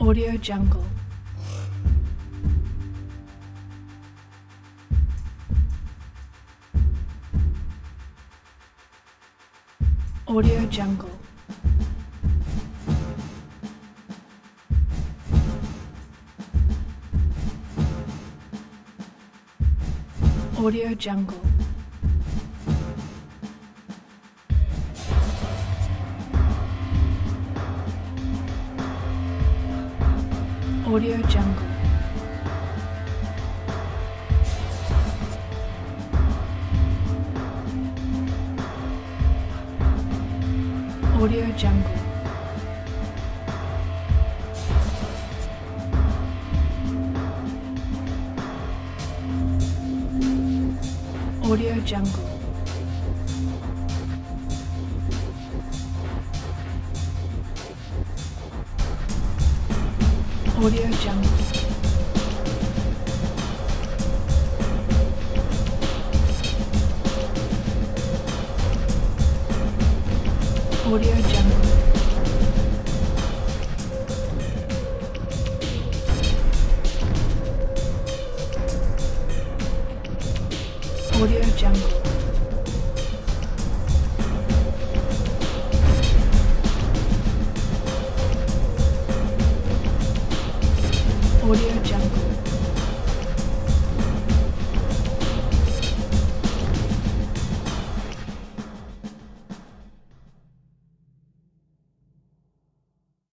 Audio Jungle. Audio Jungle. Audio Jungle. Audio Jungle. Audio Jungle. Audio Jungle. Audio Jungle. Audio Jungle. Audio Jungle.